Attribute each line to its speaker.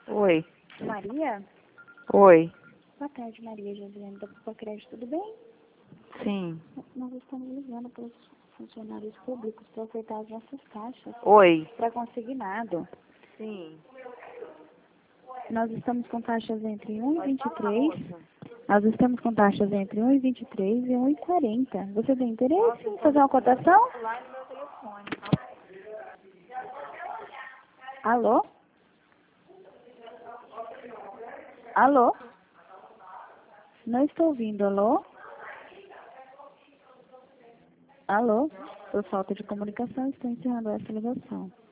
Speaker 1: Oi.
Speaker 2: Maria?
Speaker 1: Oi.
Speaker 2: Boa tarde, Maria Josiane da Pupacred, tudo bem?
Speaker 1: Sim.
Speaker 2: Nós estamos ligando para os funcionários públicos para ofertar as nossas caixas
Speaker 1: Oi.
Speaker 2: para consignado.
Speaker 1: Sim.
Speaker 2: Nós estamos com taxas entre 1 e
Speaker 1: Pode falar,
Speaker 2: 23.
Speaker 1: moça.
Speaker 2: Nós estamos com taxas entre 1 e 23 e 1 e 40. Você tem interesse em fazer uma cotação?
Speaker 1: Lá no meu telefone.
Speaker 2: Alô? Alô? Não estou ouvindo, alô? Alô? Por falta de comunicação, estou encerrando essa ligação.